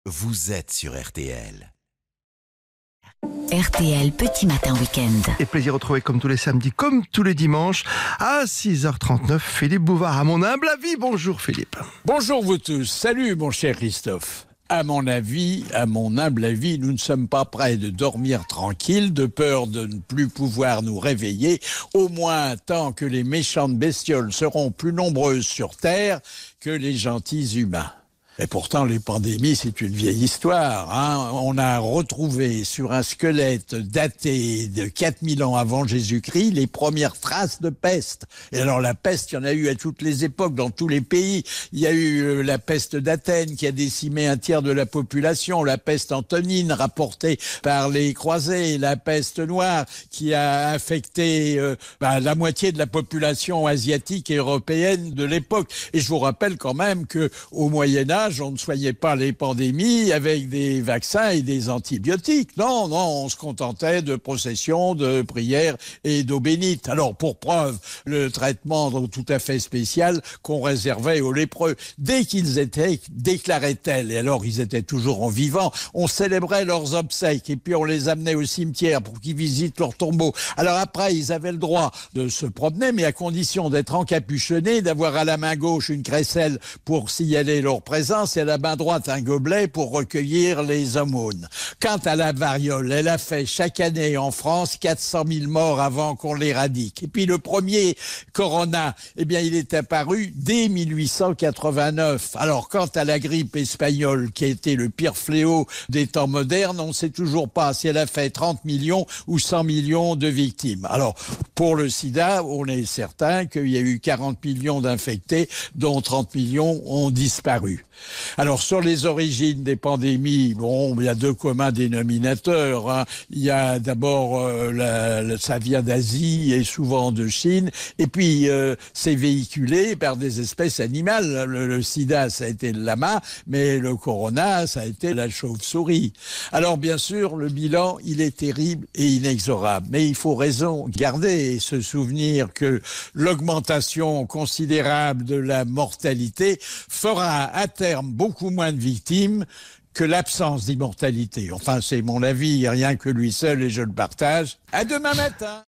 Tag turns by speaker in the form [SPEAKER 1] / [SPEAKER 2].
[SPEAKER 1] vous êtes sur RTL.
[SPEAKER 2] RTL Petit Matin Week-end.
[SPEAKER 3] Et plaisir retrouvé comme tous les samedis, comme tous les dimanches, à 6h39, Philippe Bouvard. À mon humble avis, bonjour Philippe.
[SPEAKER 4] Bonjour vous tous, salut mon cher Christophe. À mon humble avis, nous ne sommes pas prêts de dormir tranquille, de peur de ne plus pouvoir nous réveiller, au moins tant que les méchantes bestioles seront plus nombreuses sur Terre que les gentils humains. Et pourtant, les pandémies, c'est une vieille histoire, hein. On a retrouvé sur un squelette daté de 4000 ans avant Jésus-Christ les premières traces de peste. Et alors, la peste, il y en a eu à toutes les époques, dans tous les pays. Il y a eu la peste d'Athènes qui a décimé un tiers de la population, la peste antonine rapportée par les croisés, la peste noire qui a affecté la moitié de la population asiatique et européenne de l'époque. Et je vous rappelle quand même qu'au Moyen-Âge, on ne soignait pas les pandémies avec des vaccins et des antibiotiques. Non, on se contentait de processions, de prières et d'eau bénite. Alors, pour preuve, le traitement tout à fait spécial qu'on réservait aux lépreux. Dès qu'ils étaient déclarés tels, et alors ils étaient toujours en vivant, on célébrait leurs obsèques et puis on les amenait au cimetière pour qu'ils visitent leur tombeau. Alors après, ils avaient le droit de se promener, mais à condition d'être encapuchonnés, d'avoir à la main gauche une crécelle pour signaler leur présence, et à la main droite un gobelet pour recueillir les aumônes. Quant à la variole, elle a fait chaque année en France 400 000 morts avant qu'on l'éradique. Et puis le premier corona, il est apparu dès 1889. Alors quant à la grippe espagnole, qui a été le pire fléau des temps modernes, on ne sait toujours pas si elle a fait 30 millions ou 100 millions de victimes. Alors pour le sida, on est certain qu'il y a eu 40 millions d'infectés, dont 30 millions ont disparu. Alors, sur les origines des pandémies, il y a deux communs dénominateurs, hein. Il y a d'abord, ça vient d'Asie et souvent de Chine, et puis c'est véhiculé par des espèces animales. Le sida, ça a été le lama, mais le corona, ça a été la chauve-souris. Alors, bien sûr, le bilan, il est terrible et inexorable, mais il faut raison garder et se souvenir que l'augmentation considérable de la mortalité fera à terme beaucoup moins de victimes que l'absence d'immortalité. Enfin, c'est mon avis, rien que lui seul, et je le partage. À demain matin.